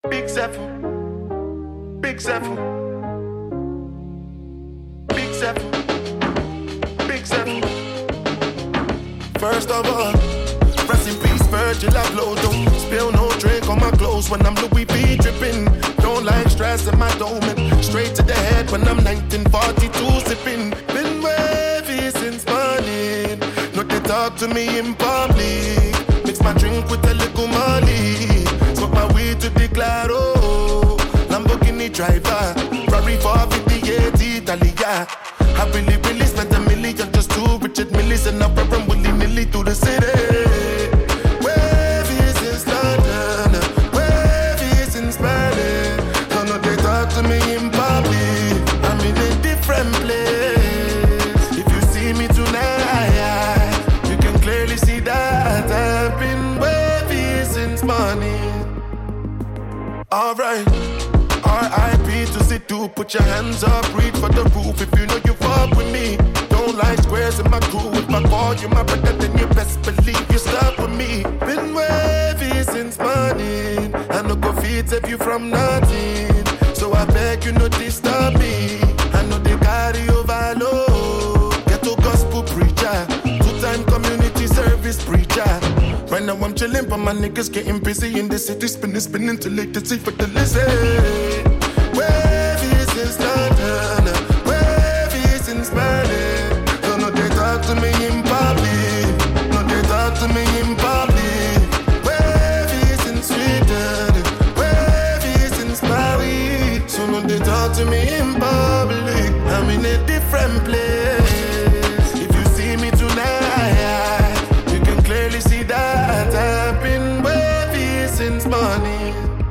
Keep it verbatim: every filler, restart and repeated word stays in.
Big Zephyr, Big Zephyr, Big Zephyr, Big Zephyr. First of all, rest in peace, Virgil Abloh. Don't spill no drink on my clothes when I'm Louis V dripping. Don't like stress in my dome. Straight to the head when I'm nineteen forty-two sipping. Been wavy since morning. No, they talk to me in public. Mix my drink with a little money. Smoke my weed to the claro. Lamborghini driver, Ferrari four fifty-eight Italia. I really, really spent a million just to Richard Millis and I'm from willy-nilly through the city. Wavy since London, wavy since Berlin. Don't know they talk to me in public. I'm in a different place. If you see me tonight, you can clearly see that I've been wavy since morning. Alright, R I P to Situ, put your hands up, reach for the roof if you know you fuck with me. Don't like squares in my crew, if I call you my brother then you best believe you stuck with me. Been wavy since morning, I no go feed save you from nothing. So I beg you no disturb me, I know they carry overload. Ghetto gospel preacher, two-time community service preacher. Right now I'm chillin', but my niggas getting busy in the city, spinning, spinning till late to see for the lizard. Wavy since London, wavy since Berlin. Don't know they talk to me in public, no they talk to me in public. Wavy since Sweden, wavy since Paris. So no they talk to me in public, I'm in a different place. If you see me tonight, you can clearly see that I've been wavy since morning.